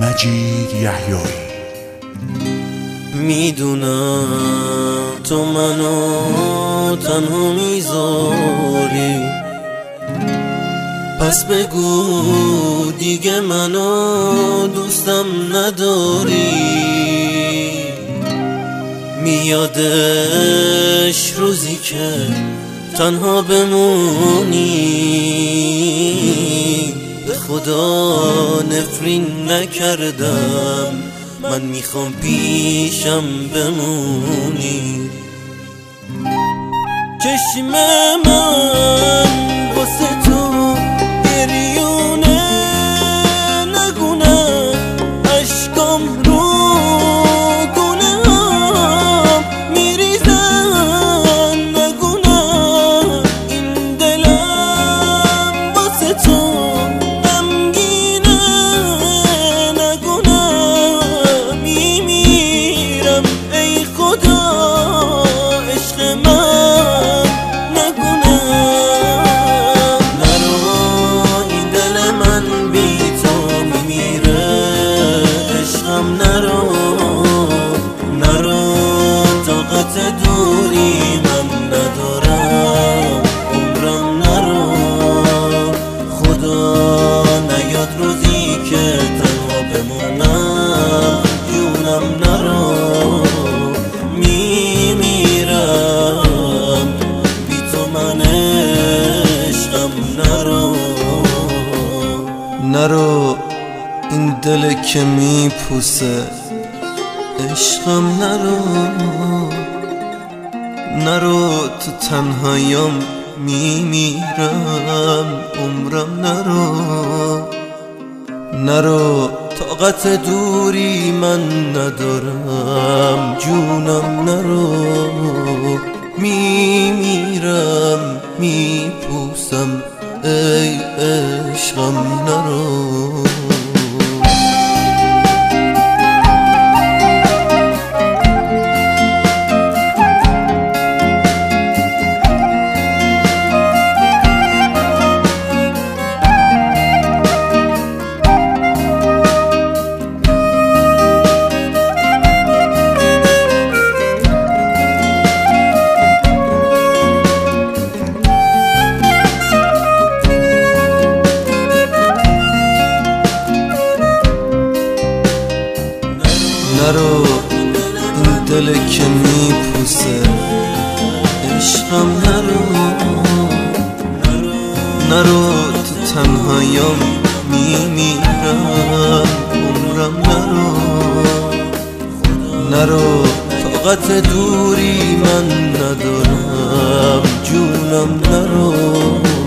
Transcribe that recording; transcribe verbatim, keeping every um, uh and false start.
مجید یحیایی. میدونم تو منو تنها میذاری، پس بگو دیگه منو دوستم نداری. میادش روزی که تنها بمونی، به خدا نفرین نکردم، من میخوام پیشم بمونی. چشم من واسه تو گریونه، نگونه عشقام رو گونه هم میریزن، نگونه این دلم واسه تو غمگینه، نگونه میمیرم ای خدا عشق من نگونه. نرو این دل من بی تو میمیره عشقم، نرو نرو طاقت دوری من ندارم، عمرم نرو. خدا نیاد روزی که تنها بمونم، جونم نرو میمیرم بی تو من عشقم، نرو نرو این دل که میپوسه عشقم، نرو نرو تو تنهایم میمیرم، عمرم نرو نرو طاقت دوری من ندارم، جونم نرو میمیرم میپوسم ای عشقم، نرو. نرو این دل که میپوسه عشقم، نرو نرو تو تنهایم میمیرم، عمرم نرو نرو طاقت دوری من ندارم، جونم نرو